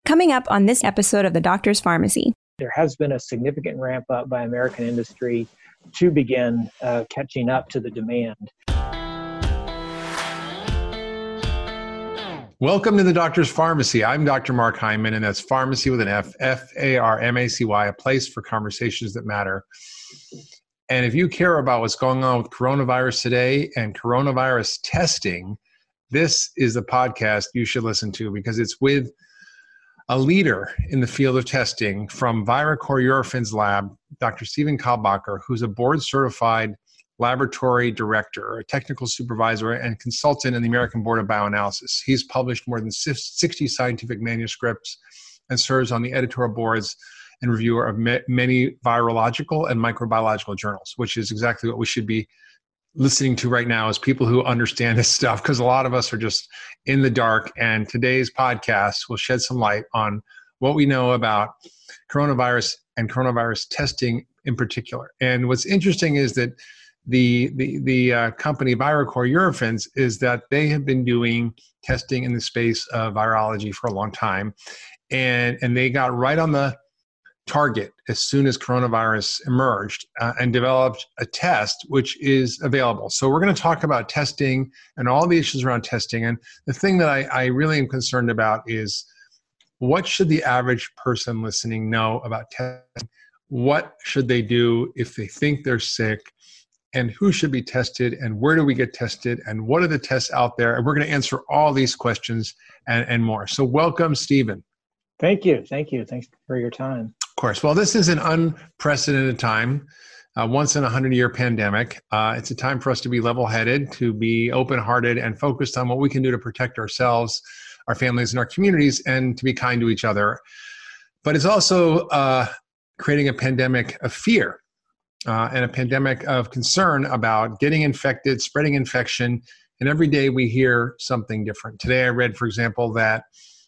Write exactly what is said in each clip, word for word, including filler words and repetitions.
Coming up on this episode of The Doctor's Pharmacy. There has been a significant ramp up by American industry to begin uh, catching up to the demand. Welcome to The Doctor's Pharmacy. I'm Doctor Mark Hyman, and that's pharmacy with an F, F A R M A C Y, a place for conversations that matter. And if you care about what's going on with coronavirus today and coronavirus testing, this is the podcast you should listen to because it's with a leader in the field of testing from Viracor Eurofins Lab, Doctor Stephen Kalbacher, who's a board-certified laboratory director, a technical supervisor, and consultant in the American Board of Bioanalysis. He's published more than sixty scientific manuscripts and serves on the editorial boards and reviewer of many virological and microbiological journals, which is exactly what we should be listening to right now as people who understand this stuff, because a lot of us are just in the dark. And today's podcast will shed some light on what we know about coronavirus and coronavirus testing in particular. And what's interesting is that the the the uh, company Viracor Eurofins is that they have been doing testing in the space of virology for a long time, and and they got right on the target as soon as coronavirus emerged uh, and developed a test which is available. So we're going to talk about testing and all the issues around testing. And the thing that I, I really am concerned about is what should the average person listening know about testing? What should they do if they think they're sick? And who should be tested? And where do we get tested? And what are the tests out there? And we're going to answer all these questions and, and more. So welcome, Stephen. Thank you. Thank you. Thanks for your time. Of course. Well, this is an unprecedented time, uh, once in a hundred-year pandemic. Uh, it's a time for us to be level-headed, to be open-hearted, and focused on what we can do to protect ourselves, our families, and our communities, and to be kind to each other. But it's also uh, creating a pandemic of fear uh, and a pandemic of concern about getting infected, spreading infection, and every day we hear something different. Today I read, for example, that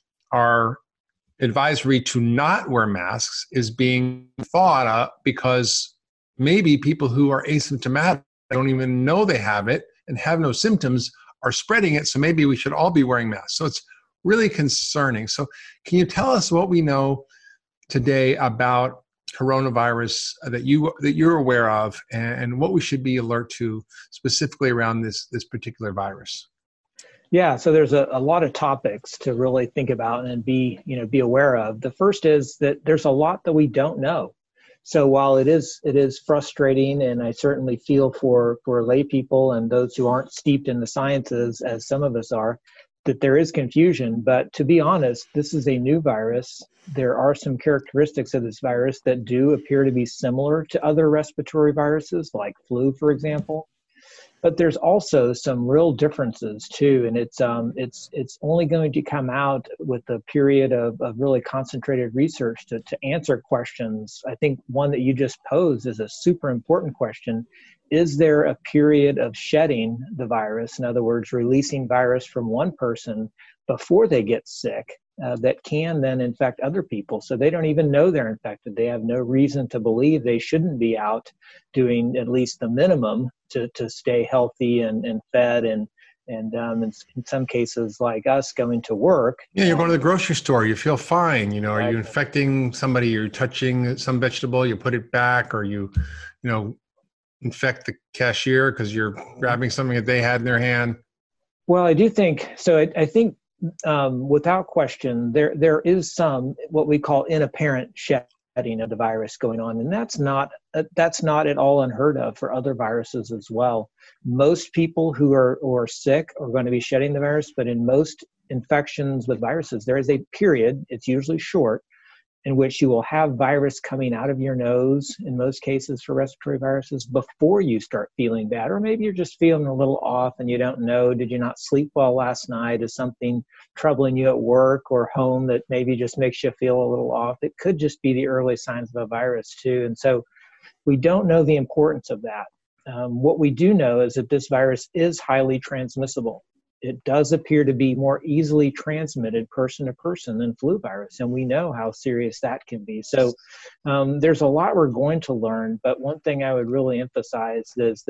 our advisory to not wear masks is being thought of because maybe people who are asymptomatic don't even know they have it and have no symptoms are spreading it. So maybe we should all be wearing masks. So it's really concerning. So can you tell us what we know today about coronavirus that you that you're aware of and what we should be alert to specifically around this this particular virus? Yeah, so there's a, a lot of topics to really think about and be, you know, be aware of. The first is that there's a lot that we don't know. So while it is it is frustrating, and I certainly feel for for lay people and those who aren't steeped in the sciences, as some of us are, that there is confusion. But to be honest, this is a new virus. There are some characteristics of this virus that do appear to be similar to other respiratory viruses, like flu, for example. But there's also some real differences too, and it's um it's it's only going to come out with a period of, of really concentrated research to, to answer questions. I think one that you just posed is a super important question. Is there a period of shedding the virus, in other words, releasing virus from one person before they get sick, uh, that can then infect other people? So they don't even know they're infected. They have no reason to believe they shouldn't be out doing at least the minimum to, to stay healthy and, and fed and and um, in, in some cases like us going to work. Yeah, you're going to the grocery store, you feel fine. You know, Right. Are you infecting somebody? You're touching some vegetable, you put it back, or you, you know, infect the cashier because you're grabbing something that they had in their hand. Well, I do think, so I, I think um, without question, there there is some what we call inapparent shedding of the virus going on. And that's not, uh, that's not at all unheard of for other viruses as well. Most people who are, who are sick are going to be shedding the virus, but in most infections with viruses, there is a period, it's usually short, in which you will have virus coming out of your nose, in most cases for respiratory viruses, before you start feeling bad. Or maybe you're just feeling a little off and you don't know, did you not sleep well last night? Is something troubling you at work or home that maybe just makes you feel a little off? It could just be the early signs of a virus too. And so we don't know the importance of that. Um, what we do know is that this virus is highly transmissible. It does appear to be more easily transmitted person to person than flu virus, and we know how serious that can be. So um, there's a lot we're going to learn, but one thing I would really emphasize is that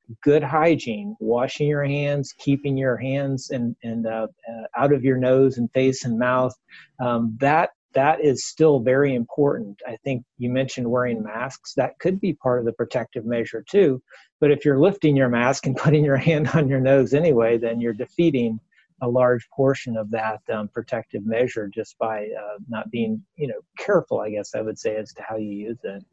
good hygiene, washing your hands, keeping your hands and, and uh, uh, out of your nose and face and mouth, um, that that is still very important. I think you mentioned wearing masks. That could be part of the protective measure too. But if you're lifting your mask and putting your hand on your nose anyway, then you're defeating a large portion of that um, protective measure just by uh, not being, you know, careful, I guess I would say, as to how you use it.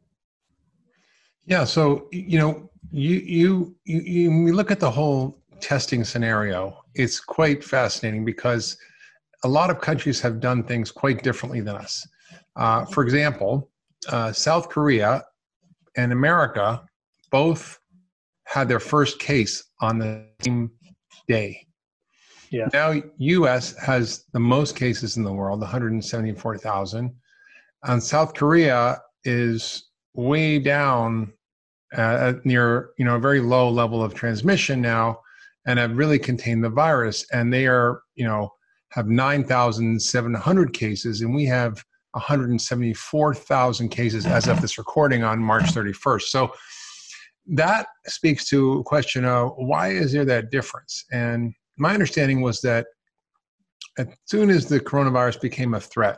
Yeah. So, you know, you, you, you, you when we look at the whole testing scenario, it's quite fascinating because a lot of countries have done things quite differently than us. Uh, for example, uh, South Korea and America both had their first case on the same day. Yeah. Now, U S has the most cases in the world, one hundred seventy-four thousand. And South Korea is way down uh, near, you know, a very low level of transmission now and have really contained the virus. And they are, you know, have nine thousand seven hundred cases, and we have one hundred seventy-four thousand cases as of this recording on March thirty-first. So that speaks to a question of why is there that difference? And my understanding was that as soon as the coronavirus became a threat,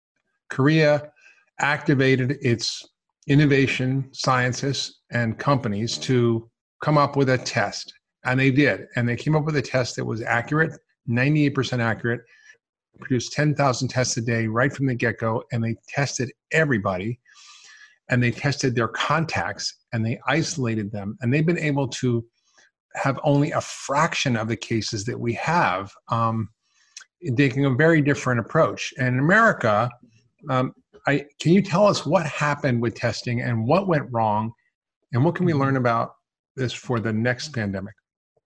Korea activated its innovation scientists and companies to come up with a test. And they did. And they came up with a test that was accurate, ninety-eight percent accurate, produced ten thousand tests a day right from the get-go. And they tested everybody. And they tested their contacts and they isolated them. And they've been able to have only a fraction of the cases that we have, um, taking a very different approach. And in America, um, I, can you tell us what happened with testing and what went wrong, and what can we learn about this for the next pandemic?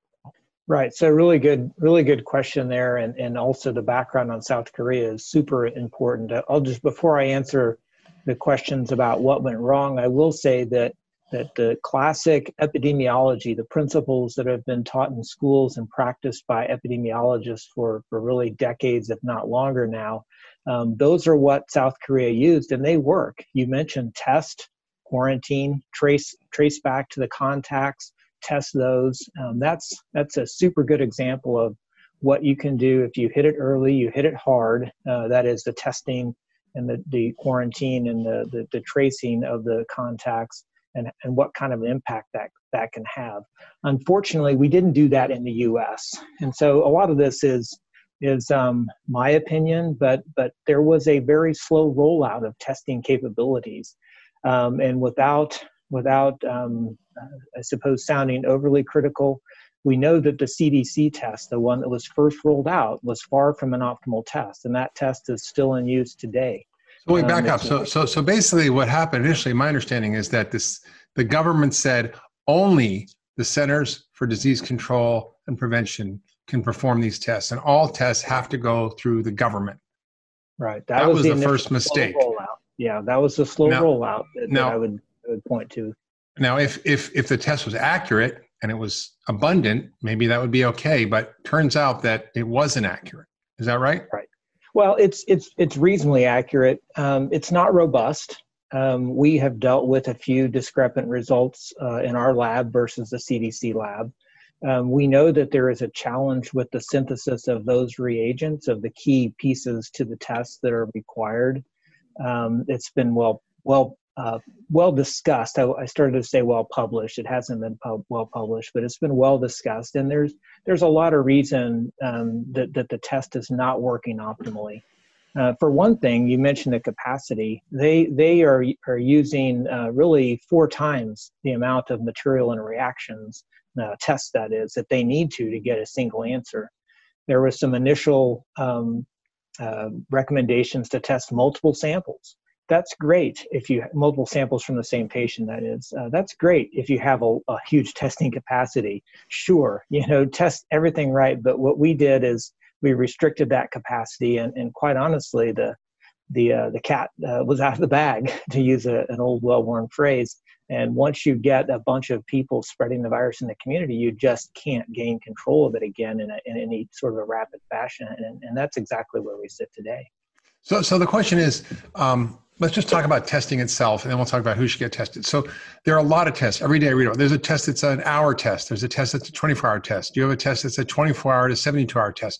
Right. So really good, really good question there. And, and also the background on South Korea is super important. I'll just, before I answer the questions about what went wrong, I will say that that the classic epidemiology, the principles that have been taught in schools and practiced by epidemiologists for, for really decades, if not longer now, um, those are what South Korea used, and they work. You mentioned test, quarantine, trace trace back to the contacts, test those. Um, that's that's a super good example of what you can do if you hit it early, you hit it hard. Uh, that is the testing and the, the quarantine and the, the, the tracing of the contacts. And, and what kind of impact that, that can have. Unfortunately, we didn't do that in the U S. And so a lot of this is, is um, my opinion, but, but there was a very slow rollout of testing capabilities. Um, and without, without um, I suppose, sounding overly critical, we know that the C D C test, the one that was first rolled out, was far from an optimal test. And that test is still in use today. So wait, back um, up. So, so, so basically what happened initially, my understanding is that this, the government said only the Centers for Disease Control and Prevention can perform these tests, and all tests have to go through the government. Right. That, that was, was the, the first mistake. Rollout. Yeah, that was the slow now, rollout that, now, that I, would, I would point to. Now, if, if, if the test was accurate and it was abundant, maybe that would be okay, but turns out that it wasn't accurate. Is that right? Right. Well, it's it's it's reasonably accurate. Um, it's not robust. Um, we have dealt with a few discrepant results uh, in our lab versus the C D C lab. Um, we know that there is a challenge with the synthesis of those reagents, of the key pieces to the tests that are required. Um, it's been well well uh, well discussed. I, I started to say well published. It hasn't been pub well published, but it's been well discussed. And there's there's a lot of reason um, that that the test is not working optimally. Uh, for one thing, you mentioned the capacity. They they are are using uh, really four times the amount of material and reactions, uh, tests that is, that they need to to get a single answer. There was some initial um, uh, recommendations to test multiple samples. That's great if you have multiple samples from the same patient, that is. Uh, that's great if you have a, a huge testing capacity. Sure, you know, test everything right. But what we did is we restricted that capacity, and, and quite honestly, the the uh, the cat uh, was out of the bag, to use a, an old well-worn phrase. And once you get a bunch of people spreading the virus in the community, you just can't gain control of it again in, a, in any sort of a rapid fashion. And, and that's exactly where we sit today. So, so the question is, um, let's just talk about testing itself, and then we'll talk about who should get tested. So there are a lot of tests. Every day I read about. There's a test that's an hour test. There's a test that's a twenty-four hour test. You have a test that's a twenty-four hour to seventy-two hour test.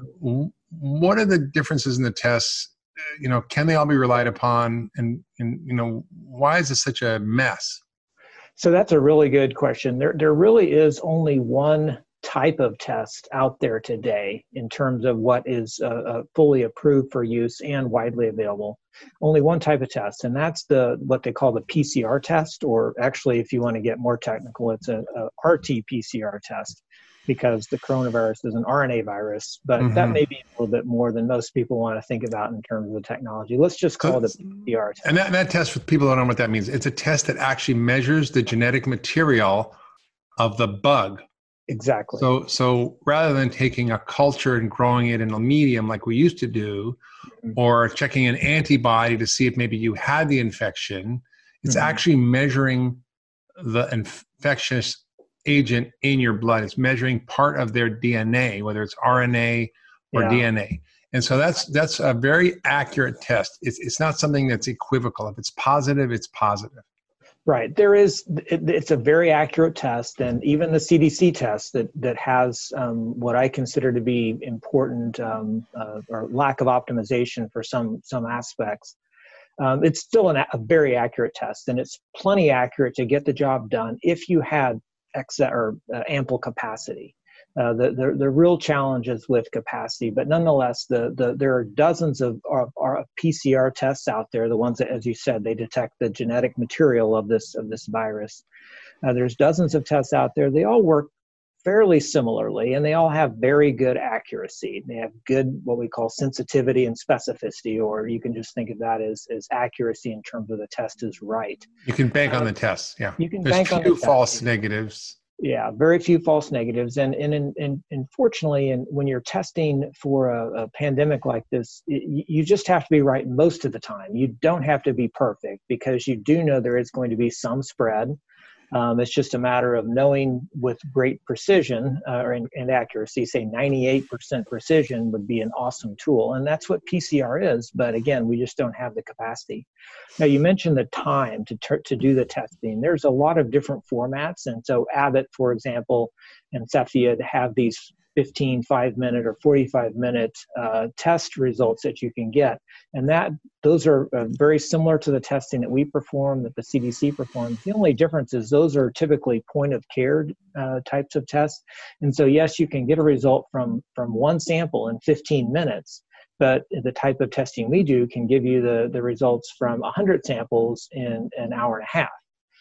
What are the differences in the tests? You know, can they all be relied upon? And, and you know, why is this such a mess? So that's a really good question. There, there really is only one type of test out there today in terms of what is uh, uh, fully approved for use and widely available. Only one type of test, and that's the what they call the P C R test, or actually, if you want to get more technical, it's a, a R T P C R test, because the coronavirus is an R N A virus, but mm-hmm. that may be a little bit more than most people want to think about in terms of the technology. Let's just call so, it a P C R test. And that, that test, for people who don't know what that means, it's a test that actually measures the genetic material of the bug. Exactly. So, so rather than taking a culture and growing it in a medium like we used to do, mm-hmm. or checking an antibody to see if maybe you had the infection, it's mm-hmm. actually measuring the infectious agent in your blood. It's measuring part of their D N A, whether it's R N A or yeah. D N A. And so that's that's a very accurate test. It's it's not something that's equivocal. If it's positive, it's positive. Right. There is, it, it's a very accurate test, and even the C D C test that, that has um, what I consider to be important um, uh, or lack of optimization for some, some aspects. Um, it's still an, a very accurate test, and it's plenty accurate to get the job done if you had ex- or uh, ample capacity. Uh, the, the the real challenge is with capacity, but nonetheless, the the there are dozens of, of, of P C R tests out there. The ones that, as you said, they detect the genetic material of this of this virus. Uh, there's dozens of tests out there. They all work fairly similarly, and they all have very good accuracy. They have good what we call sensitivity and specificity, or you can just think of that as as accuracy in terms of the test is right. You can bank uh, on the tests. Yeah, you can There's bank on the few test. false negatives. Yeah, very few false negatives. And and, and, and unfortunately, and when you're testing for a, a pandemic like this, it, you just have to be right most of the time. You don't have to be perfect, because you do know there is going to be some spread. Um, it's just a matter of knowing with great precision uh, and, and accuracy. Say ninety-eight percent precision would be an awesome tool. And that's what P C R is. But again, we just don't have the capacity. Now, you mentioned the time to, ter- to do the testing. There's a lot of different formats. And so Abbott, for example, and Cepheid have these fifteen, five minute or forty-five minute uh, test results that you can get. And that those are uh, very similar to the testing that we perform, that the C D C performs. The only difference is those are typically point of care uh, types of tests. And so, yes, you can get a result from, from one sample in fifteen minutes, but the type of testing we do can give you the, the results from one hundred samples in an hour and a half.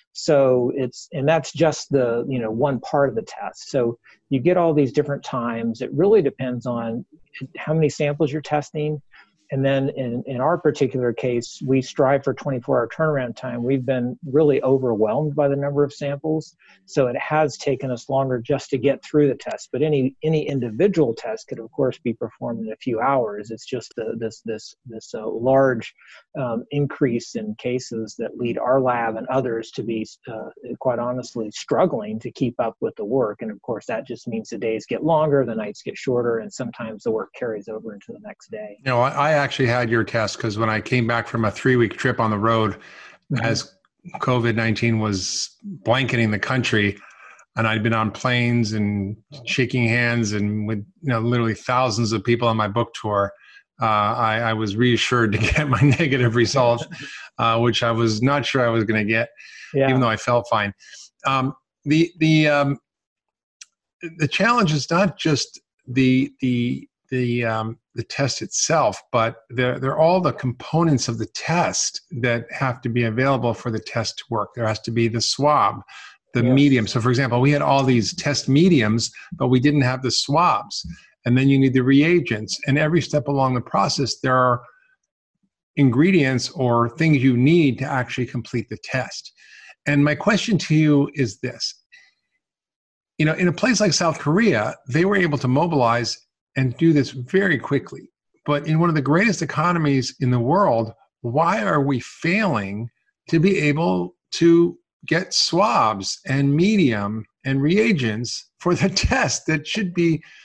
So it's, and that's just the, you know, one part of the test. So you get all these different times. It really depends on how many samples you're testing. And then in, in our particular case, we strive for twenty-four hour turnaround time. We've been really overwhelmed by the number of samples. So it has taken us longer just to get through the test. But any any individual test could, of course, be performed in a few hours. It's just the, this this this uh, large um, increase in cases that lead our lab and others to be, uh, quite honestly, struggling to keep up with the work. And of course, that just means the days get longer, the nights get shorter, and sometimes the work carries over into the next day. You know, I actually had your test because when I came back from a three-week trip on the road, mm-hmm. as COVID nineteen was blanketing the country, and I'd been on planes and shaking hands and with, you know, literally thousands of people on my book tour, uh, I, I was reassured to get my negative results, uh, which I was not sure I was going to get, yeah. even though I felt fine. Um, the the um, the challenge is not just the the the um, the test itself, but they're, they're all the components of the test that have to be available for the test to work. There has to be the swab, the yes. medium. So for example, we had all these test mediums, but we didn't have the swabs. And then you need the reagents. And every step along the process, there are ingredients or things you need to actually complete the test. And my question to you is this. You know, in a place like South Korea, they were able to mobilize and do this very quickly. But in one of the greatest economies in the world, why are we failing to be able to get swabs and medium and reagents for the test that should be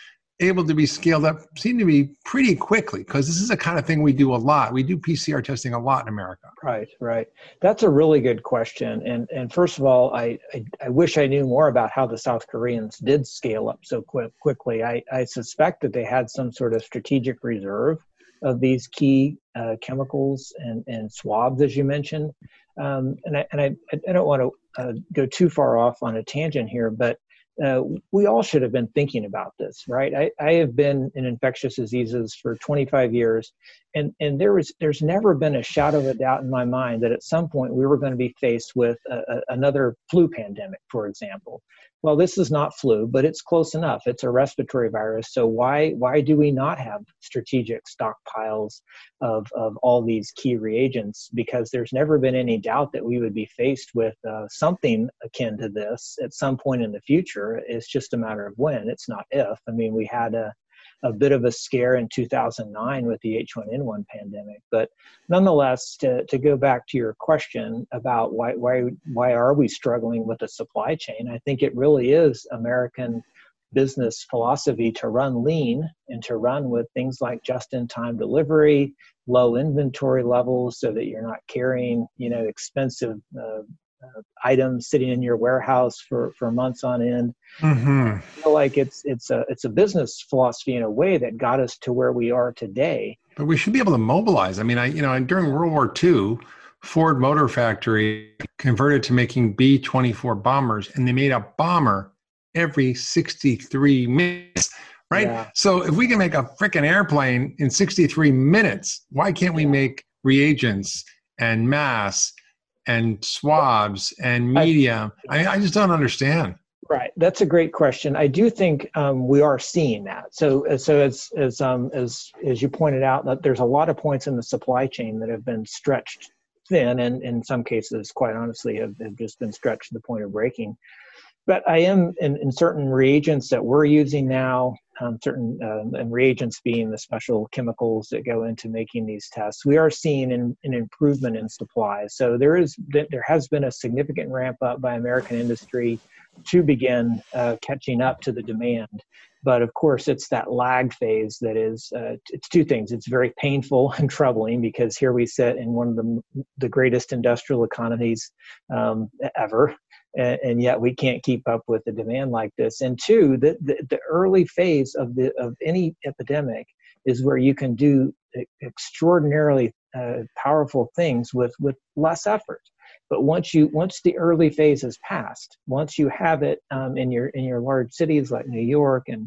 able to be scaled up seem to be pretty quickly, because this is the kind of thing we do a lot. We do P C R testing a lot in America. Right, right. That's a really good question. And and first of all, I, I, I wish I knew more about how the South Koreans did scale up so quick, quickly. I, I suspect that they had some sort of strategic reserve of these key uh, chemicals and, and swabs, as you mentioned. Um, and I, and I, I don't want to uh, go too far off on a tangent here, but Uh, we all should have been thinking about this, right? I, I have been in infectious diseases for twenty-five years, and, and there was there's never been a shadow of a doubt in my mind that at some point we were going to be faced with a, a, another flu pandemic, for example. Well, this is not flu, but it's close enough. It's a respiratory virus. So why why do we not have strategic stockpiles of, of all these key reagents? Because there's never been any doubt that we would be faced with uh, something akin to this at some point in the future. It's just a matter of when. It's not if. I mean, we had a a bit of a scare in two thousand nine with the H one N one pandemic. But nonetheless, to, to go back to your question about why, why, why are we struggling with the supply chain, I think it really is American business philosophy to run lean and to run with things like just-in-time delivery, low inventory levels so that you're not carrying, you know, expensive uh, Uh, items sitting in your warehouse for, for months on end. Mm-hmm. I feel like it's it's a it's a business philosophy in a way that got us to where we are today. But we should be able to mobilize. I mean, I you know, during World War Two, Ford Motor Factory converted to making B twenty-four bombers, and they made a bomber every sixty-three minutes. Right? Yeah. So if we can make a freaking airplane in sixty-three minutes, why can't we make reagents and masks and swabs and medium? I, I just don't understand. Right. That's a great question. I do think um, we are seeing that. So, so as as um, as as you pointed out, that there's a lot of points in the supply chain that have been stretched thin, and in some cases, quite honestly, have, have just been stretched to the point of breaking. But I am in, in certain reagents that we're using now, um, certain um, and reagents being the special chemicals that go into making these tests, we are seeing an, an improvement in supply. So there is there has been a significant ramp up by American industry to begin uh, catching up to the demand. But of course, it's that lag phase that is, uh, it's two things. It's very painful and troubling because here we sit in one of the, the greatest industrial economies um, ever. And, and yet we can't keep up with the demand like this. And two, the, the, the early phase of the of any epidemic is where you can do extraordinarily uh, powerful things with, with less effort. But once you once the early phase is passed, once you have it um, in your in your large cities like New York and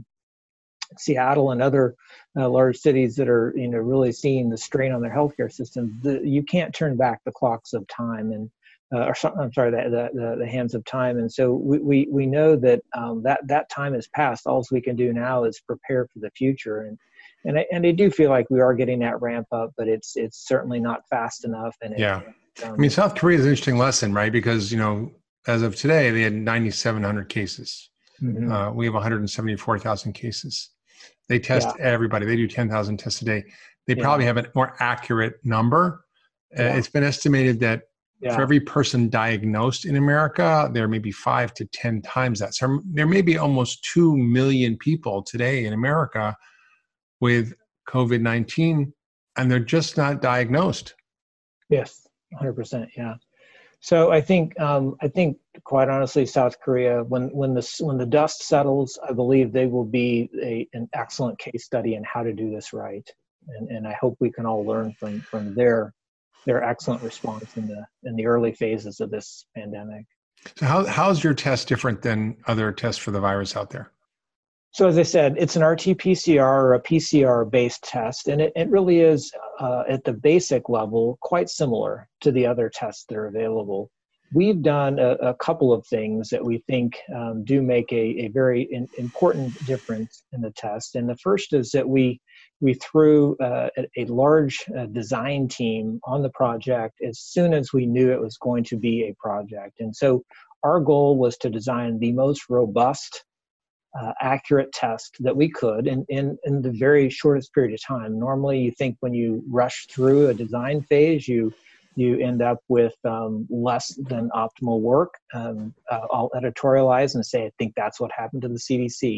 Seattle and other uh, large cities that are you know really seeing the strain on their healthcare systems, the, you can't turn back the clocks of time and uh, or I'm sorry, the, the the hands of time. And so we we, we know that um, that that time has passed. All we can do now is prepare for the future. And and I, and I do feel like we are getting that ramp up, but it's it's certainly not fast enough. And it, yeah. Um, I mean, South Korea is an interesting lesson, right? Because, you know, as of today, they had ninety-seven hundred cases. Mm-hmm. Uh, we have one hundred seventy-four thousand cases. They test yeah. everybody. They do ten thousand tests a day. They yeah. probably have a more accurate number. Yeah. Uh, it's been estimated that yeah. for every person diagnosed in America, there may be five to ten times that. So there may be almost two million people today in America with COVID nineteen, and they're just not diagnosed. Yes. one hundred percent, yeah. So I think, um, I think, quite honestly, South Korea, when when the when the dust settles, I believe they will be a, an excellent case study in how to do this right, and and I hope we can all learn from from their their excellent response in the in the early phases of this pandemic. So how how's your test different than other tests for the virus out there? So as I said, it's an R T P C R or a P C R-based test, and it, it really is, uh, at the basic level, quite similar to the other tests that are available. We've done a, a couple of things that we think um, do make a, a very in, important difference in the test. And the first is that we we threw uh, a, a large uh, design team on the project as soon as we knew it was going to be a project. And so our goal was to design the most robust Uh, accurate test that we could in, in, in the very shortest period of time. Normally, you think when you rush through a design phase, you you end up with um, less than optimal work. Um, uh, I'll editorialize and say I think that's what happened to the C D C.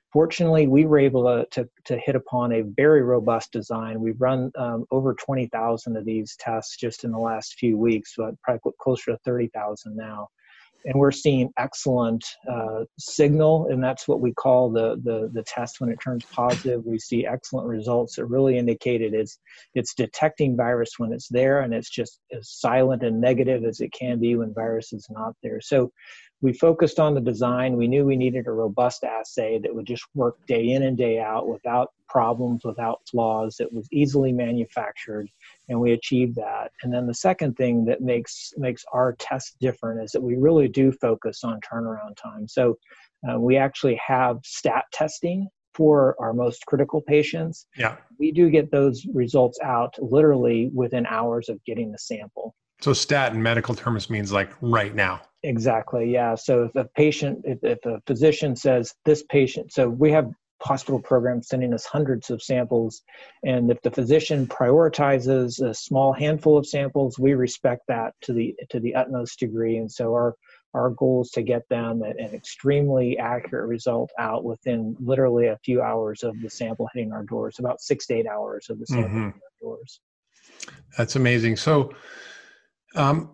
Fortunately, we were able to, to, to hit upon a very robust design. We've run um, over twenty thousand of these tests just in the last few weeks, but probably closer to thirty thousand now. And we're seeing excellent uh, signal, and that's what we call the, the, the test when it turns positive. We see excellent results that really indicate it is, it's detecting virus when it's there, and it's just as silent and negative as it can be when virus is not there. So we focused on the design. We knew we needed a robust assay that would just work day in and day out without problems, without flaws, that was easily manufactured, and we achieved that. And then the second thing that makes makes our test different is that we really do focus on turnaround time. So uh, we actually have stat testing for our most critical patients. Yeah. We do get those results out literally within hours of getting the sample. So stat in medical terms means like right now. Exactly, yeah. So if a patient, if, if a physician says this patient, so we have hospital programs sending us hundreds of samples, and if the physician prioritizes a small handful of samples, we respect that to the to the utmost degree. And so our our goal is to get them an, an extremely accurate result out within literally a few hours of the sample hitting our doors, about six to eight hours of the sample Mm-hmm. hitting our doors. That's amazing. So, um,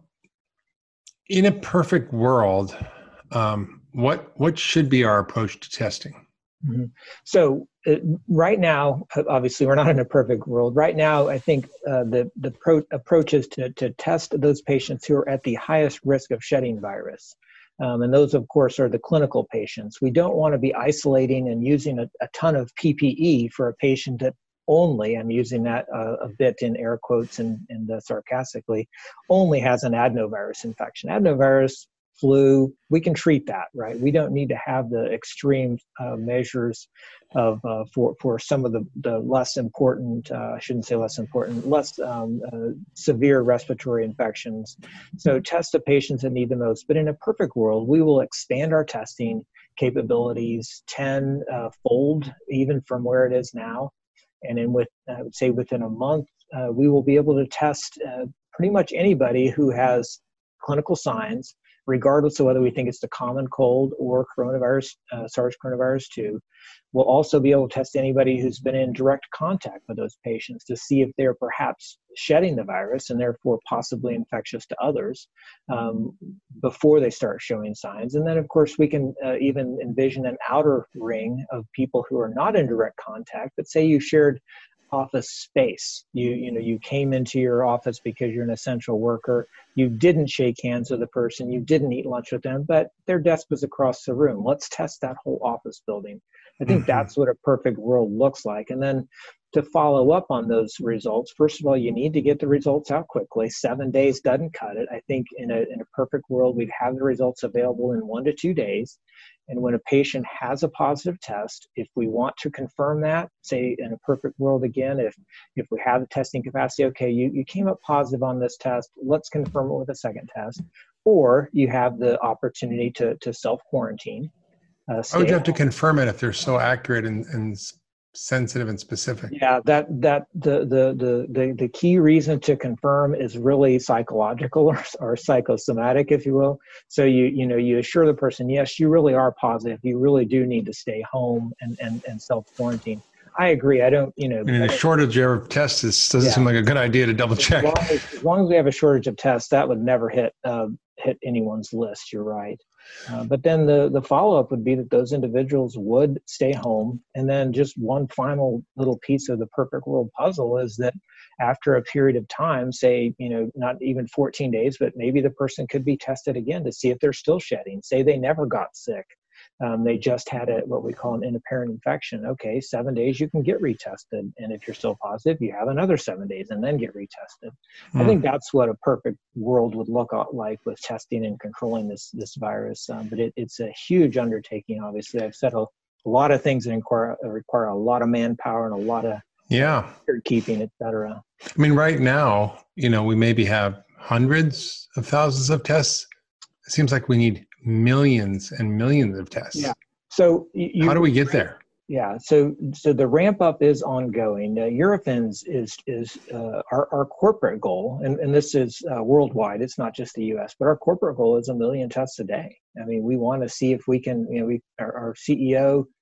in a perfect world, um, what what should be our approach to testing? Mm-hmm. So uh, right now, obviously, we're not in a perfect world. Right now, I think uh, the the pro- approach is to to test those patients who are at the highest risk of shedding virus. Um, and those, of course, are the clinical patients. We don't want to be isolating and using a, a ton of P P E for a patient that only, I'm using that uh, a bit in air quotes and, and uh, sarcastically, only has an adenovirus infection. Adenovirus, flu, we can treat that, right? We don't need to have the extreme uh, measures of uh, for for some of the, the less important, uh, I shouldn't say less important, less um, uh, severe respiratory infections. So test the patients that need the most. But in a perfect world, we will expand our testing capabilities ten uh, fold even from where it is now. And in with, I would say within a month, uh, we will be able to test uh, pretty much anybody who has clinical signs, regardless of whether we think it's the common cold or coronavirus, uh, SARS coronavirus two. We'll also be able to test anybody who's been in direct contact with those patients to see if they're perhaps shedding the virus and therefore possibly infectious to others um, before they start showing signs. And then, of course, we can uh, even envision an outer ring of people who are not in direct contact, but say you shared office space. You you know you came into your office because you're an essential worker. You didn't shake hands with the person. You didn't eat lunch with them, but their desk was across the room. Let's test that whole office building. I think mm-hmm. that's what a perfect world looks like. And then to follow up on those results, first of all, you need to get the results out quickly. Seven days doesn't cut it. I think in a in a perfect world, we'd have the results available in one to two days. And when a patient has a positive test, if we want to confirm that, say in a perfect world again, if if we have the testing capacity, okay, you, you came up positive on this test, let's confirm it with a second test. Or you have the opportunity to, to self-quarantine. Uh, How would you have to confirm it if they're so accurate and, and sensitive and specific? Yeah, that that the the the the, the key reason to confirm is really psychological or, or psychosomatic, if you will. So you you know you assure the person, yes, you really are positive. You really do need to stay home and and, and self quarantine. I agree. I don't, you know. And in a shortage of tests, this doesn't yeah. seem like a good idea to double check. As long as, as long as we have a shortage of tests, that would never hit uh, hit anyone's list. You're right. Uh, but then the, the follow-up would be that those individuals would stay home. And then just one final little piece of the perfect world puzzle is that after a period of time, say, you know, not even fourteen days, but maybe the person could be tested again to see if they're still shedding. Say they never got sick. Um, they just had a, what we call an inapparent infection. Okay, seven days you can get retested. And if you're still positive, you have another seven days and then get retested. Mm. I think that's what a perfect world would look like with testing and controlling this this virus. Um, but it, it's a huge undertaking, obviously. I've said a, a lot of things that require, require a lot of manpower and a lot of yeah keeping, et cetera. I mean, right now, you know, we maybe have hundreds of thousands of tests. It seems like we need millions and millions of tests. Yeah. So you, how do we get there? Yeah. So so the ramp up is ongoing. Uh, Eurofins is is uh, our our corporate goal, and and this is uh, worldwide. It's not just the U S, but our corporate goal is a million tests a day. I mean, we want to see if we can. You know, we our, our C E O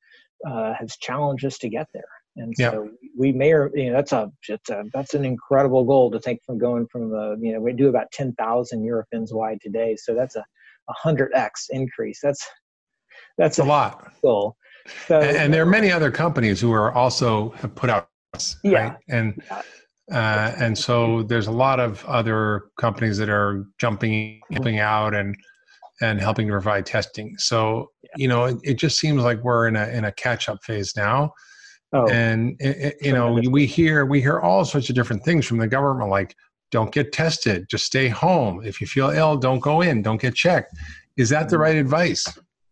uh, has challenged us to get there. And Yeah. so we may, or you know, that's a, it's a that's an incredible goal to think from going from uh, you know we do about ten thousand Eurofins wide today, so that's a one hundred x increase. That's that's a lot. Goal. So, and, and there are many other companies who are also have put out, yeah, right? And yeah. uh, and so there's a lot of other companies that are jumping, jumping out and and helping to provide testing. So yeah. you know, it, it just seems like we're in a in a catch up phase now. Oh, and it, it, you know, we hear we hear all sorts of different things from the government, like don't get tested, just stay home. If you feel ill, don't go in, don't get checked. Is that the right advice?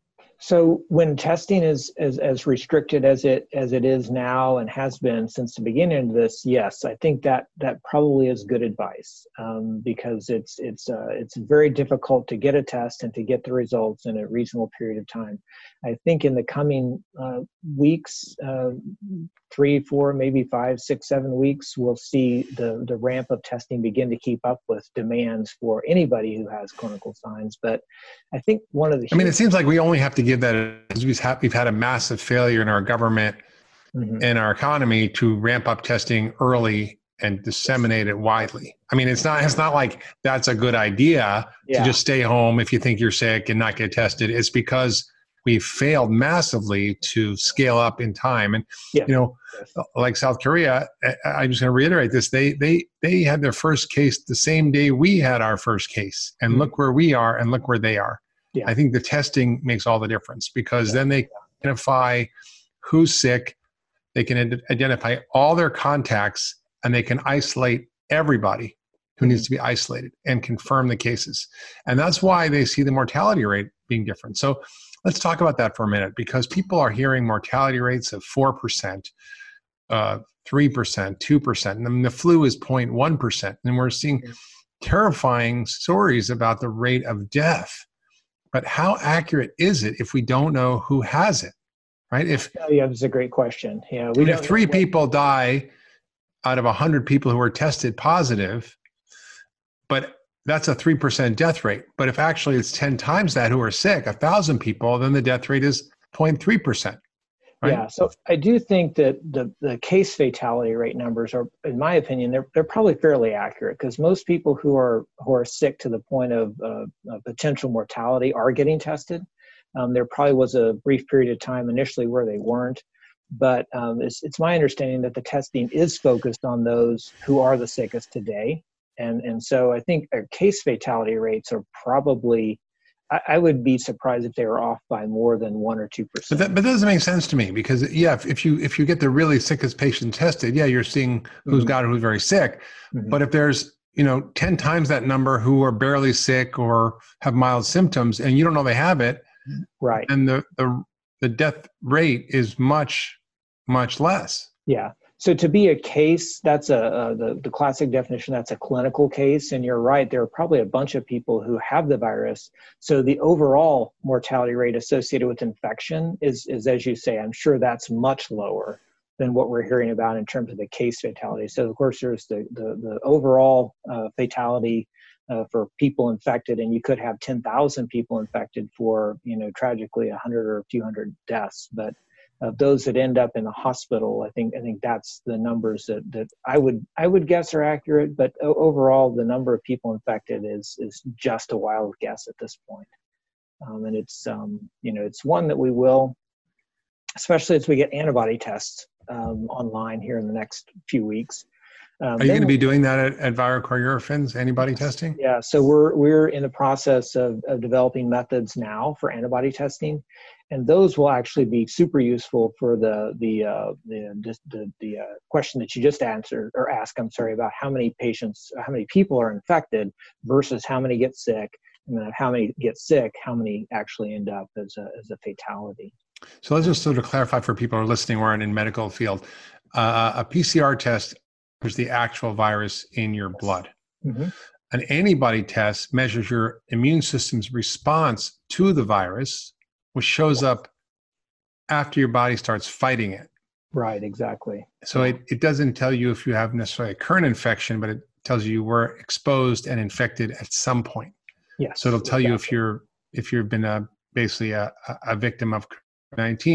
So when testing is, is as restricted as it as it is now and has been since the beginning of this, yes, I think that that probably is good advice um, because it's it's uh, it's very difficult to get a test and to get the results in a reasonable period of time. I think in the coming uh, weeks, uh, three, four, maybe five, six, seven weeks, we'll see the the ramp of testing begin to keep up with demands for anybody who has clinical signs. But I think one of the I mean, it seems like we only have to give that as we've had, we've had a massive failure in our government mm-hmm. and our economy to ramp up testing early and disseminate it widely. I mean, it's not it's not like that's a good idea yeah. to just stay home if you think you're sick and not get tested. It's because we've failed massively to scale up in time. And, yeah. you know, yes. like South Korea, I'm just going to reiterate this. They, they, they had their first case the same day we had our first case. And mm-hmm. look where we are and look where they are. Yeah. I think the testing makes all the difference because yeah. then they can identify who's sick. They can ad- identify all their contacts and they can isolate everybody who mm-hmm. needs to be isolated and confirm the cases. And that's why they see the mortality rate being different. So let's talk about that for a minute because people are hearing mortality rates of four percent, uh, three percent, two percent, and then the flu is zero point one percent. And we're seeing terrifying stories about the rate of death. But how accurate is it if we don't know who has it, right? If oh, yeah, that's a great question. Yeah, we if three people die out of one hundred people who are tested positive, but that's a three percent death rate. But if actually it's ten times that who are sick, one thousand people, then the death rate is zero point three percent. Right? Yeah, so I do think that the, the case fatality rate numbers are, in my opinion, they're they're probably fairly accurate because most people who are who are sick to the point of, uh, of potential mortality are getting tested. Um, there probably was a brief period of time initially where they weren't, but um, it's it's my understanding that the testing is focused on those who are the sickest today. And and so I think our case fatality rates are probably, I, I would be surprised if they were off by more than one or two percent. But that, but that doesn't make sense to me because yeah, if, if you if you get the really sickest patient tested, yeah, you're seeing who's mm-hmm. got it, who's very sick. Mm-hmm. But if there's you know ten times that number who are barely sick or have mild symptoms, and you don't know they have it, right? And the the the death rate is much much less. Yeah. So to be a case, that's a, uh, the, the classic definition, that's a clinical case. And you're right, there are probably a bunch of people who have the virus. So the overall mortality rate associated with infection is, is, as you say, I'm sure that's much lower than what we're hearing about in terms of the case fatality. So of course, there's the, the, the overall uh, fatality uh, for people infected, and you could have ten thousand people infected for, you know, tragically one hundred or a few hundred deaths. But of those that end up in the hospital, I think I think that's the numbers that, that I would I would guess are accurate. But overall, the number of people infected is is just a wild guess at this point. Um, and it's um, you know it's one that we will, especially as we get antibody tests um, online here in the next few weeks. Um, Are you going to be doing that at, at Viracor Eurofins, antibody testing? Yeah, so we're we're in the process of, of developing methods now for antibody testing, and those will actually be super useful for the the uh, the the, the uh, question that you just answered or asked. I'm sorry, about how many patients, how many people are infected versus how many get sick, and then how many get sick, how many actually end up as a as a fatality. So let's just sort of clarify for people who are listening who aren't in medical field. Uh, a P C R test is the actual virus in your blood. Mm-hmm. An antibody test measures your immune system's response to the virus, which shows up after your body starts fighting it. Right, exactly. So it, it doesn't tell you if you have necessarily a current infection, but it tells you you were exposed and infected at some point. Yes. So it'll tell exactly. you if you're if you've been a, basically a, a victim of COVID nineteen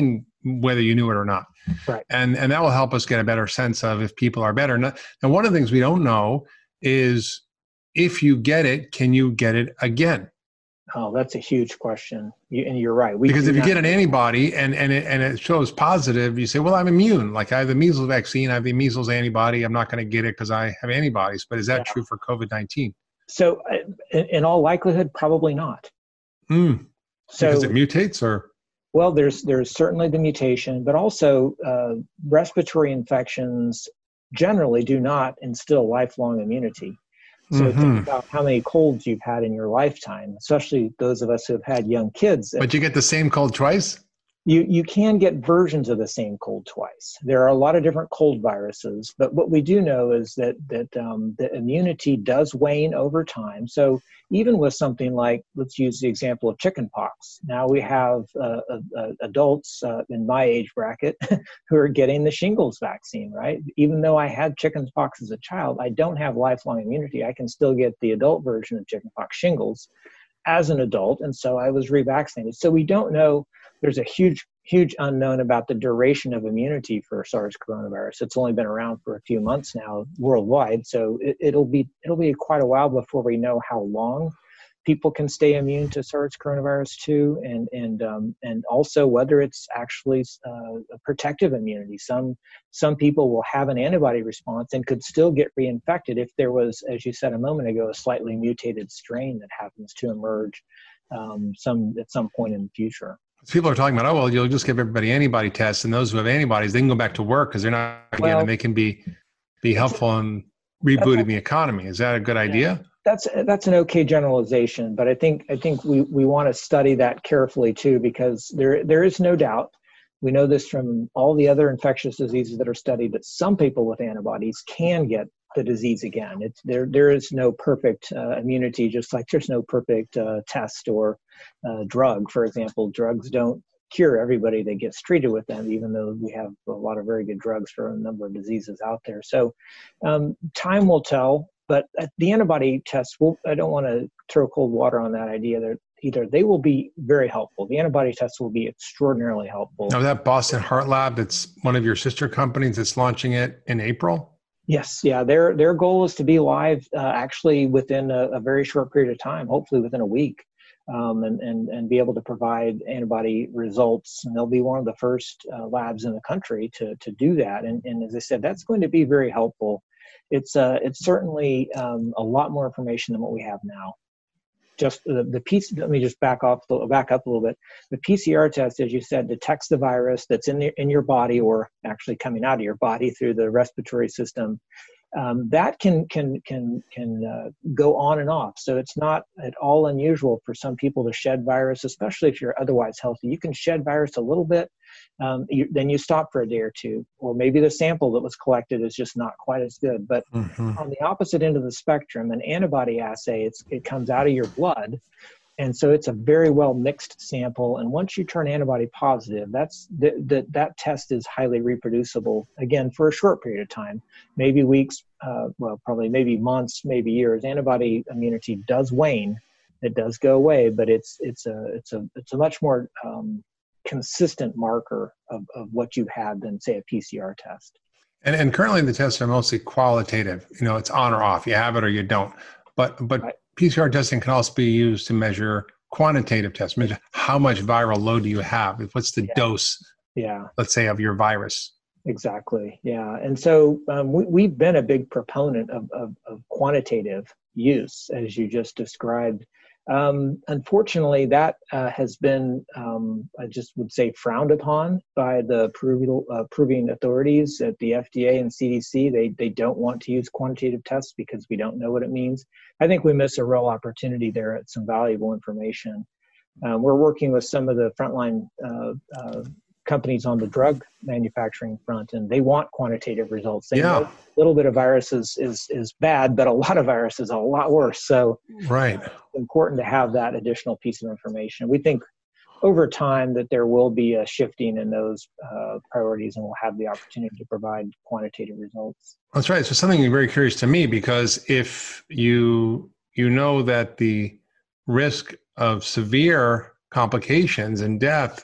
whether you knew it or not. Right. And and that will help us get a better sense of if people are better. Now, now, one of the things we don't know is if you get it, can you get it again? Oh, that's a huge question. You, and you're right. We because if you not- get an antibody and, and, it, and it shows positive, you say, well, I'm immune. Like I have the measles vaccine, I have the measles antibody. I'm not going to get it because I have antibodies. But is that yeah. true for COVID nineteen? So uh, in, in all likelihood, probably not. Mm. So, because it mutates or? Well, there's there's certainly the mutation, but also uh, respiratory infections generally do not instill lifelong immunity. So mm-hmm. think about how many colds you've had in your lifetime, especially those of us who have had young kids. But you get the same cold twice? You you can get versions of the same cold twice. There are a lot of different cold viruses, but what we do know is that that um, the immunity does wane over time. So even with something like, let's use the example of chickenpox. Now we have uh, uh, adults uh, in my age bracket who are getting the shingles vaccine, right? Even though I had chickenpox as a child, I don't have lifelong immunity. I can still get the adult version of chickenpox shingles as an adult, and so I was revaccinated. So we don't know. There's a huge, huge unknown about the duration of immunity for SARS coronavirus. It's only been around for a few months now worldwide, so it, it'll be it'll be quite a while before we know how long people can stay immune to SARS coronavirus two, and and um, and also whether it's actually uh, a protective immunity. Some some people will have an antibody response and could still get reinfected if there was, as you said a moment ago, a slightly mutated strain that happens to emerge um, some at some point in the future. People are talking about, oh, well, you'll just give everybody antibody tests, and those who have antibodies, they can go back to work because they're not again, well, and they can be be helpful in rebooting the economy. Is that a good idea? That's that's an okay generalization, but I think I think we, we want to study that carefully too, because there there is no doubt, we know this from all the other infectious diseases that are studied, that some people with antibodies can get the disease again. It's there there is no perfect uh, immunity, just like there's no perfect uh, test or uh, drug. For example, drugs don't cure everybody that gets treated with them, even though we have a lot of very good drugs for a number of diseases out there. So um, time will tell. But the antibody tests, will, I don't want to throw cold water on that idea that either. They will be very helpful. The antibody tests will be extraordinarily helpful. Now, that Boston Heart Lab, that's one of your sister companies that's launching it in April? Yes. Yeah. Their their goal is to be live uh, actually within a, a very short period of time, hopefully within a week, um, and, and, and be able to provide antibody results. And they'll be one of the first uh, labs in the country to, to do that. And, and as I said, that's going to be very helpful. It's uh, it's certainly um, a lot more information than what we have now. Just the, the piece. Let me just back off, back up a little bit. The P C R test, as you said, detects the virus that's in the, in your body, or actually coming out of your body through the respiratory system. Um, that can can can can uh, go on and off. So it's not at all unusual for some people to shed virus, especially if you're otherwise healthy. You can shed virus a little bit, um, you, then you stop for a day or two, or maybe the sample that was collected is just not quite as good. But mm-hmm. on the opposite end of the spectrum, an antibody assay, it's, it comes out of your blood. And so it's a very well mixed sample. And once you turn antibody positive, that's the, the, that test is highly reproducible, again, for a short period of time, maybe weeks, uh, well, probably maybe months, maybe years. Antibody immunity does wane. It does go away, but it's, it's, a, it's, a, it's a much more um, consistent marker of, of what you had than, say, a P C R test. And, and currently the tests are mostly qualitative. You know, it's on or off. You have it or you don't. But, but right. P C R testing can also be used to measure quantitative tests, measure how much viral load do you have, what's the yeah. dose, yeah. let's say, of your virus. Exactly, yeah. And so um, we, we've been a big proponent of, of, of quantitative use, as you just described. Um, unfortunately, that uh, has been, um, I just would say, frowned upon by the approving, uh, approving authorities at the F D A and C D C. They they don't want to use quantitative tests because we don't know what it means. I think we miss a real opportunity there at some valuable information. Um, we're working with some of the frontline uh, uh, companies on the drug manufacturing front, and they want quantitative results. They yeah. know a little bit of virus is, is, is bad, but a lot of virus is a lot worse. So right. it's important to have that additional piece of information. We think over time that there will be a shifting in those uh, priorities, and we'll have the opportunity to provide quantitative results. That's right. So something very curious to me, because if you you know that the risk of severe complications and death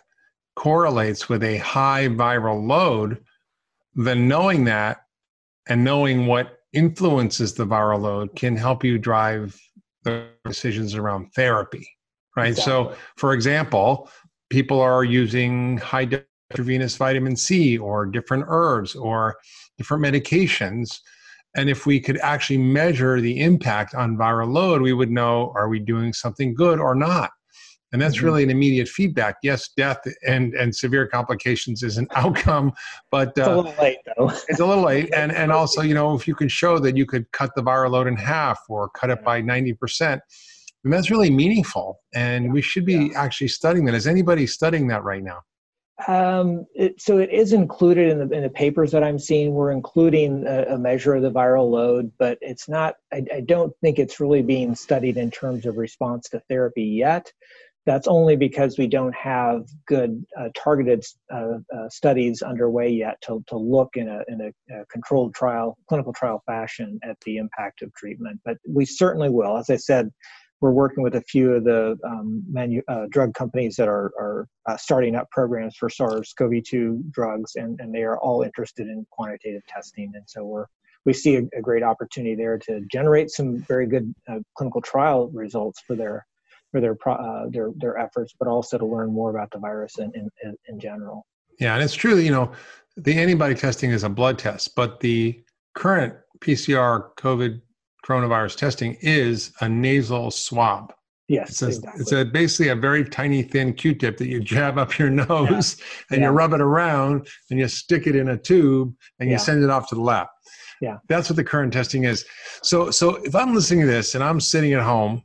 correlates with a high viral load, then knowing that and knowing what influences the viral load can help you drive the decisions around therapy, right? Exactly. So, for example, people are using high dose intravenous vitamin C or different herbs or different medications. And if we could actually measure the impact on viral load, we would know, are we doing something good or not? And that's mm-hmm. really an immediate feedback. Yes, death and, and severe complications is an outcome, but it's uh, a little late though. It's a little late. And, and also, you know, if you can show that you could cut the viral load in half or cut it by ninety percent, then that's really meaningful. And yeah. we should be yeah. actually studying that. Is anybody studying that right now? Um, it, so it is included in the in the papers that I'm seeing. We're including a, a measure of the viral load, but it's not, I, I don't think it's really being studied in terms of response to therapy yet. That's only because we don't have good uh, targeted uh, uh, studies underway yet to, to look in a in a, a controlled trial, clinical trial fashion at the impact of treatment. But we certainly will. As I said, we're working with a few of the um, manu- uh, drug companies that are, are uh, starting up programs for SARS CoV two drugs, and, and they are all interested in quantitative testing. And so we're we see a, a great opportunity there to generate some very good uh, clinical trial results for their for their, uh, their their efforts, but also to learn more about the virus in, in, in general. Yeah, and it's true that, you know, the antibody testing is a blood test, but the current P C R COVID coronavirus testing is a nasal swab. Yes, it's a, exactly. It's a basically a very tiny, thin Q-tip that you jab up your nose yeah. and yeah. you rub it around and you stick it in a tube and yeah. you send it off to the lab. Yeah, that's what the current testing is. So, so if I'm listening to this and I'm sitting at home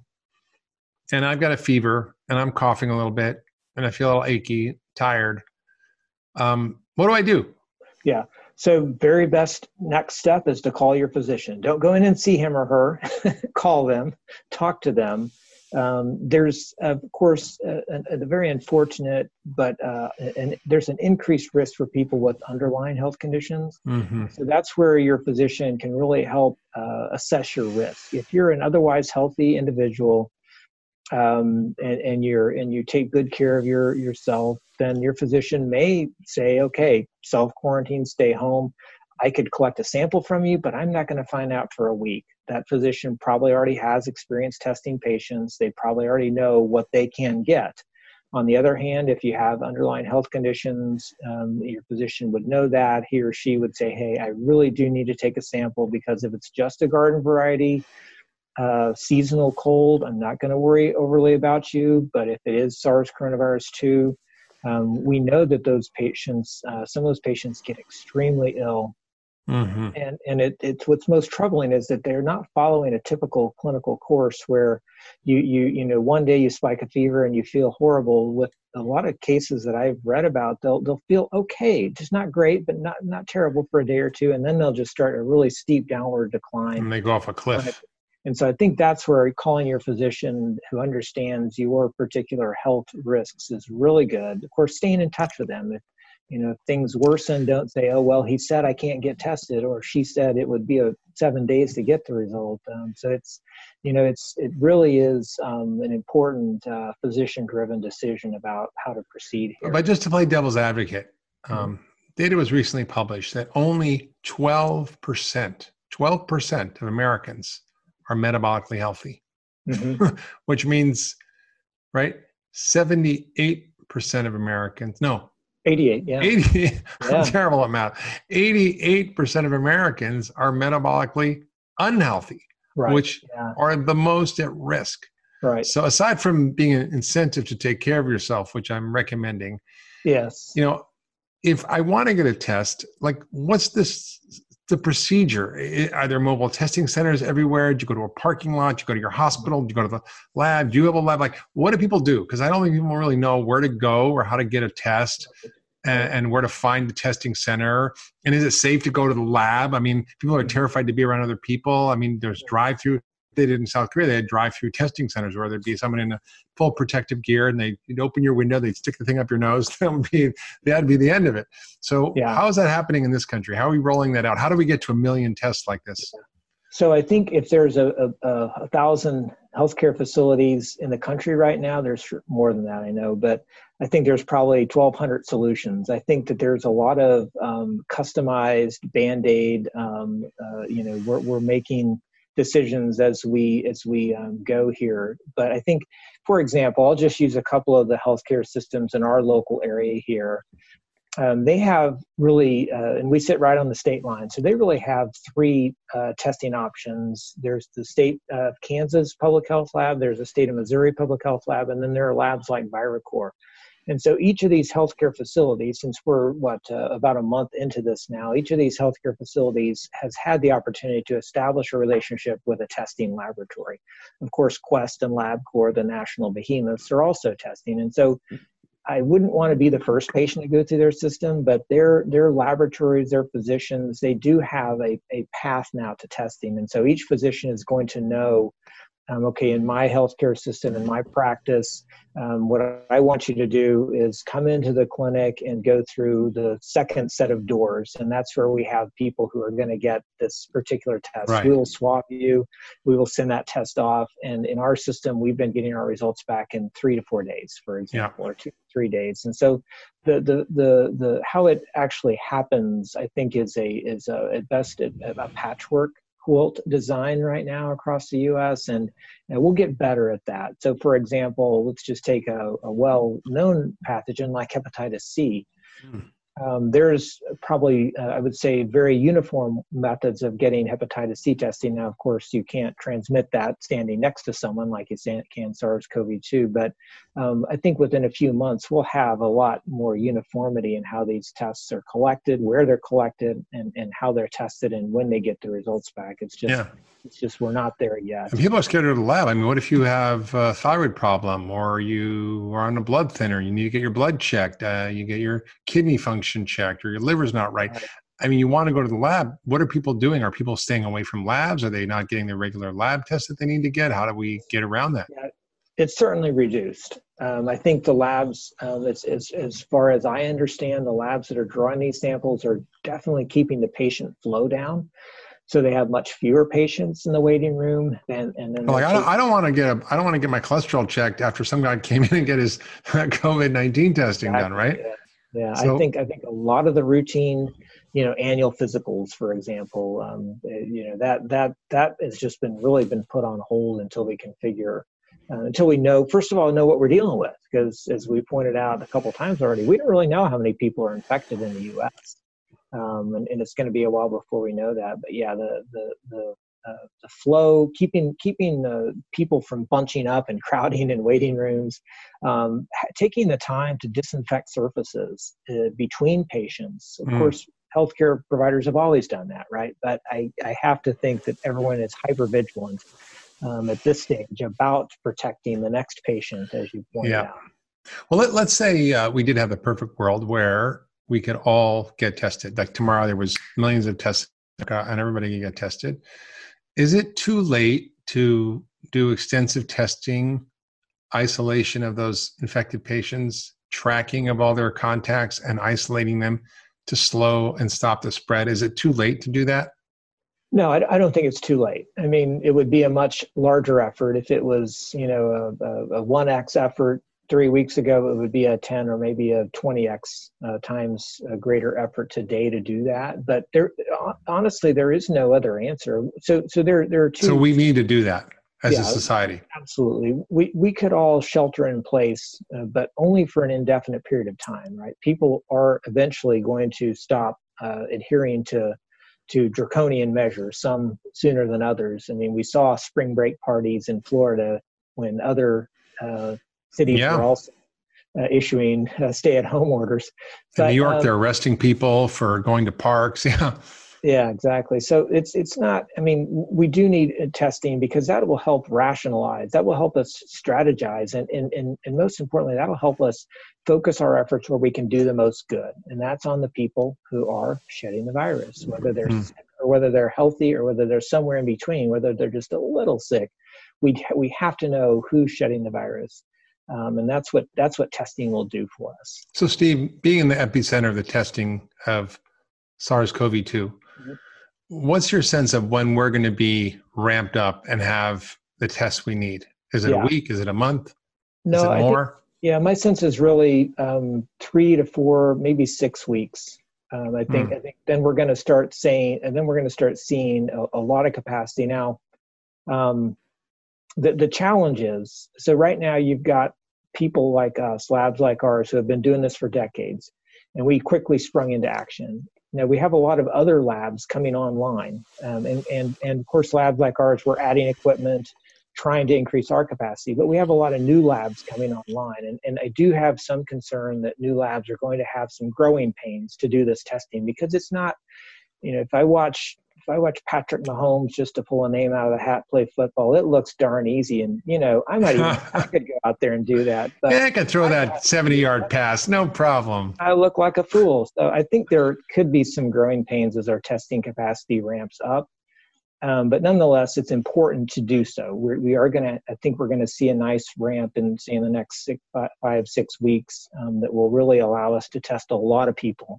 and I've got a fever and I'm coughing a little bit and I feel a little achy, tired, um, what do I do? Yeah. So very best next step is to call your physician. Don't go in and see him or her. Call them, talk to them. Um, there's, of course, a, a, a very unfortunate, but uh, and there's an increased risk for people with underlying health conditions. Mm-hmm. So that's where your physician can really help uh, assess your risk. If you're an otherwise healthy individual, um, and, and you're and you take good care of your yourself, then your physician may say, okay, self-quarantine, stay home. I could collect a sample from you, but I'm not going to find out for a week. That physician probably already has experience testing patients. They probably already know what they can get. On the other hand, if you have underlying health conditions, um, your physician would know that. He or she would say, hey, I really do need to take a sample, because if it's just a garden variety, Uh, seasonal cold, I'm not going to worry overly about you. But if it is SARS coronavirus two, um, we know that those patients, uh, some of those patients get extremely ill. Mm-hmm. And and it, it's what's most troubling is that they're not following a typical clinical course where you you you know one day you spike a fever and you feel horrible. With a lot of cases that I've read about, they'll they'll feel okay, just not great, but not not terrible for a day or two, and then they'll just start a really steep downward decline. And they go off a cliff. And so I think that's where calling your physician who understands your particular health risks is really good. Of course, staying in touch with them. If, you know, if things worsen, don't say, oh, well, he said I can't get tested, or she said it would be a seven days to get the result. Um, so it's, you know, it's, it really is um, an important uh, physician-driven decision about how to proceed here. But just to play devil's advocate, um, data was recently published that only twelve percent, twelve percent of Americans are metabolically healthy, mm-hmm. which means, right, seventy-eight percent of Americans, no, eighty-eight, yeah. eighty, yeah. I'm terrible at math. eighty-eight percent of Americans are metabolically unhealthy, right. which yeah. are the most at risk. Right. So aside from being an incentive to take care of yourself, which I'm recommending, yes, you know, if I want to get a test, like what's this, the procedure? Are there mobile testing centers everywhere? Do you go to a parking lot? Do you go to your hospital? Do you go to the lab? Do you have a lab? Like, what do people do? Because I don't think people really know where to go or how to get a test and, and where to find the testing center. And is it safe to go to the lab? I mean, people are terrified to be around other people. I mean, there's drive-through. They did in South Korea, they had drive-through testing centers where there'd be someone in a full protective gear and they'd open your window, they'd stick the thing up your nose. That would be, that'd be the end of it. So yeah. How is that happening in this country? How are we rolling that out? How do we get to a million tests like this? So I think if there's a, a, a thousand healthcare facilities in the country right now, there's more than that, I know, but I think there's probably twelve hundred solutions. I think that there's a lot of um, customized Band-Aid. Um, uh, you know, we're we're making decisions as we as we um, go here. But I think, for example, I'll just use a couple of the healthcare systems in our local area here. Um, they have really, uh, and we sit right on the state line, so they really have three uh, testing options. There's the state of Kansas Public Health Lab, there's the state of Missouri Public Health Lab, and then there are labs like Viracor. And so each of these healthcare facilities, since we're, what, uh, about a month into this now, each of these healthcare facilities has had the opportunity to establish a relationship with a testing laboratory. Of course, Quest and LabCorp, the national behemoths, are also testing. And so I wouldn't want to be the first patient to go through their system, but their their laboratories, their physicians, they do have a, a path now to testing. And so each physician is going to know, um, okay, in my healthcare system, in my practice, um, what I want you to do is come into the clinic and go through the second set of doors. And that's where we have people who are going to get this particular test. Right. We will swab you. We will send that test off. And in our system, we've been getting our results back in three to four days, for example, yeah. or two, three days. And so the, the, the, the, how it actually happens, I think is a, is a, at best a, a patchwork quilt design right now across the U S, and, and we'll get better at that. So for example, let's just take a, a well-known pathogen like hepatitis C. Hmm. Um, there's probably, uh, I would say, very uniform methods of getting hepatitis C testing. Now, of course, you can't transmit that standing next to someone like you can SARS CoV two, but um, I think within a few months, we'll have a lot more uniformity in how these tests are collected, where they're collected, and, and how they're tested, and when they get the results back. It's just, yeah. it's just we're not there yet. And people are scared to go to the lab. I mean, what if you have a thyroid problem, or you are on a blood thinner, you need to get your blood checked, uh, you get your kidney function checked, or your liver's not right. right. I mean, you want to go to the lab. What are people doing? Are people staying away from labs? Are they not getting the regular lab tests that they need to get? How do we get around that? Yeah, it's certainly reduced. Um, I think the labs, um, it's, it's, as far as I understand, the labs that are drawing these samples are definitely keeping the patient flow down. So they have much fewer patients in the waiting room. And, and then like, I don't, I don't want to get a, I don't want to get my cholesterol checked after some guy came in and get his COVID nineteen testing exactly, done, right? Yeah. Yeah, so, I think I think a lot of the routine, you know, annual physicals, for example, um, you know, that that that has just been really been put on hold until we can figure, uh, until we know, first of all, know what we're dealing with, because as we pointed out a couple of times already, we don't really know how many people are infected in the U S, um, and, and it's going to be a while before we know that. But yeah, the the the Uh, the flow, keeping keeping uh, people from bunching up and crowding in waiting rooms, um, taking the time to disinfect surfaces uh, between patients. Of mm. course, healthcare providers have always done that, right? But I, I have to think that everyone is hypervigilant um, at this stage about protecting the next patient, as you pointed yeah. out. Well, let, let's say uh, we did have a perfect world where we could all get tested. Like tomorrow, there was millions of tests and everybody could get tested. Is it too late to do extensive testing, isolation of those infected patients, tracking of all their contacts, and isolating them to slow and stop the spread? Is it too late to do that? No, I, I don't think it's too late. I mean, it would be a much larger effort. If it was, you know, a, a, a one X effort three weeks ago, it would be a ten or maybe a twenty X uh, times a greater effort today to do that. But there, honestly, there is no other answer. So, so there, there are two. So we need to do that as yeah, a society. Absolutely. We, we could all shelter in place, uh, but only for an indefinite period of time, right? People are eventually going to stop uh, adhering to to draconian measures, some sooner than others. I mean, we saw spring break parties in Florida when other uh, cities yeah. were also uh, issuing uh, stay-at-home orders. In but, New York, um, they're arresting people for going to parks. Yeah. Yeah, exactly. So it's it's not, I mean, we do need testing because that will help rationalize, that will help us strategize, and, and, and, and most importantly, that'll help us focus our efforts where we can do the most good. And that's on the people who are shedding the virus, whether they're mm. sick or whether they're healthy or whether they're somewhere in between, whether they're just a little sick. We we have to know who's shedding the virus. Um, and that's what that's what testing will do for us. So Steve, being in the epicenter of the testing of SARS CoV two, mm-hmm. what's your sense of when we're going to be ramped up and have the tests we need? Is it yeah. a week? Is it a month? No, Is it I more? think, Yeah, my sense is really um, three to four, maybe six weeks. Um, I think. Mm. I think then we're going to start saying, and then we're going to start seeing a, a lot of capacity. Now, um, the the challenge is, so right now you've got people like us, labs like ours, who have been doing this for decades, and we quickly sprung into action. Now we have a lot of other labs coming online, um, and and and of course, labs like ours, we're adding equipment, trying to increase our capacity, but we have a lot of new labs coming online. And, and I do have some concern that new labs are going to have some growing pains to do this testing, because it's not, you know, if I watch, if I watch Patrick Mahomes, just to pull a name out of the hat, play football, it looks darn easy. And, you know, I might even, I could go out there and do that. But yeah, I could throw I, that seventy yard pass. No problem. I look like a fool. So I think there could be some growing pains as our testing capacity ramps up. Um, but nonetheless, it's important to do so. We're, we are going to, I think we're going to see a nice ramp in, say, in the next six, five, five six weeks um, that will really allow us to test a lot of people.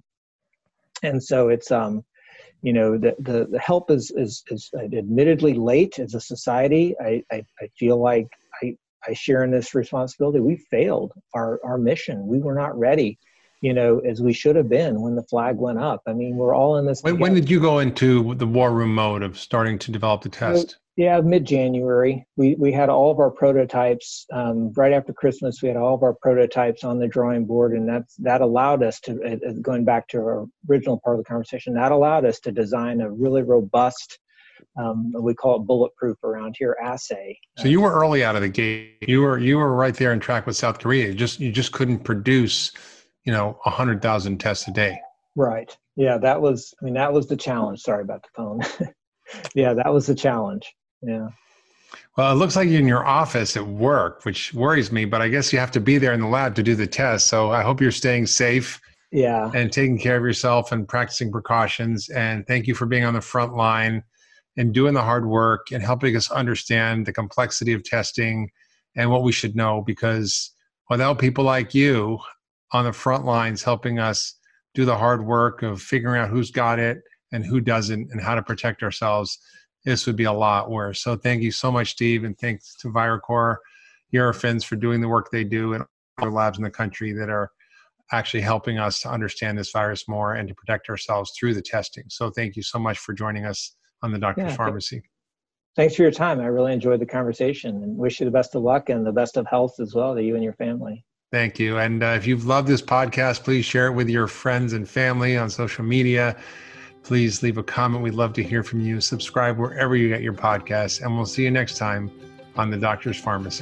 And so it's, um, you know, the, the, the help is, is, is admittedly late as a society. I, I, I feel like I, I share in this responsibility. We failed our, our mission. We were not ready, you know, as we should have been when the flag went up. I mean, we're all in this. When, when did you go into the war room mode of starting to develop the test? So, yeah, mid-January. We we had all of our prototypes um, right after Christmas. We had all of our prototypes on the drawing board, and that's that allowed us to, uh, going back to our original part of the conversation, that allowed us to design a really robust, um, we call it bulletproof around here, assay. So you were early out of the gate. You were you were right there in track with South Korea. You just you just couldn't produce, you know, a hundred thousand tests a day. Right. Yeah, that was, I mean, that was the challenge. Sorry about the phone. Yeah, that was the challenge. Yeah. Well, it looks like you're in your office at work, which worries me, but I guess you have to be there in the lab to do the test. So I hope you're staying safe. Yeah. And taking care of yourself and practicing precautions. And thank you for being on the front line and doing the hard work and helping us understand the complexity of testing and what we should know, because without people like you on the front lines helping us do the hard work of figuring out who's got it and who doesn't and how to protect ourselves, this would be a lot worse. So thank you so much, Steve, and thanks to Viracor, Eurofins for doing the work they do, and other labs in the country that are actually helping us to understand this virus more and to protect ourselves through the testing. So thank you so much for joining us on the Doctor's yeah, Pharmacy. Thanks for your time. I really enjoyed the conversation and wish you the best of luck and the best of health as well to you and your family. Thank you. And uh, if you've loved this podcast, please share it with your friends and family on social media. Please leave a comment. We'd love to hear from you. Subscribe wherever you get your podcasts, and we'll see you next time on the Doctor's Pharmacy.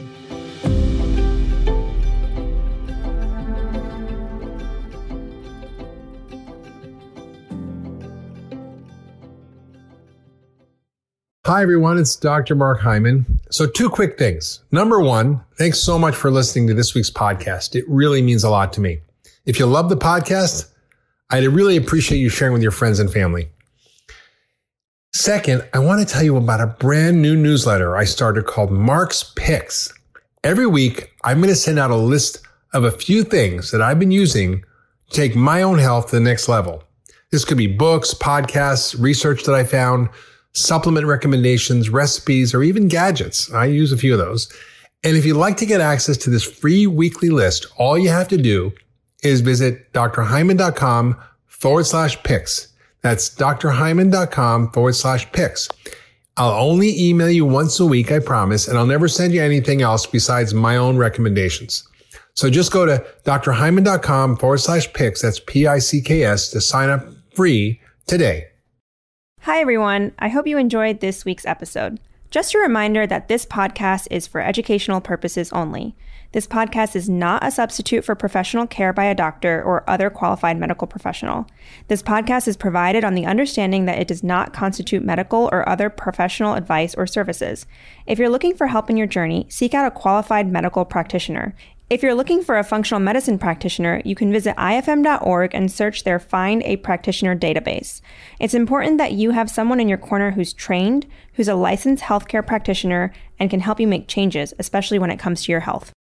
Hi, everyone. It's Doctor Mark Hyman. So two quick things. Number one, thanks so much for listening to this week's podcast. It really means a lot to me. If you love the podcast, I'd really appreciate you sharing with your friends and family. Second, I want to tell you about a brand new newsletter I started called Mark's Picks. Every week, I'm going to send out a list of a few things that I've been using to take my own health to the next level. This could be books, podcasts, research that I found, supplement recommendations, recipes, or even gadgets. I use a few of those. And if you'd like to get access to this free weekly list, all you have to do is visit drhyman.com forward slash picks. That's drhyman.com forward slash picks. I'll only email you once a week, I promise, and I'll never send you anything else besides my own recommendations. So just go to drhyman.com forward slash picks, that's P I C K S, to sign up free today. Hi, everyone. I hope you enjoyed this week's episode. Just a reminder that this podcast is for educational purposes only. This podcast is not a substitute for professional care by a doctor or other qualified medical professional. This podcast is provided on the understanding that it does not constitute medical or other professional advice or services. If you're looking for help in your journey, seek out a qualified medical practitioner. If you're looking for a functional medicine practitioner, you can visit I F M dot org and search their Find a Practitioner database. It's important that you have someone in your corner who's trained, who's a licensed healthcare practitioner, and can help you make changes, especially when it comes to your health.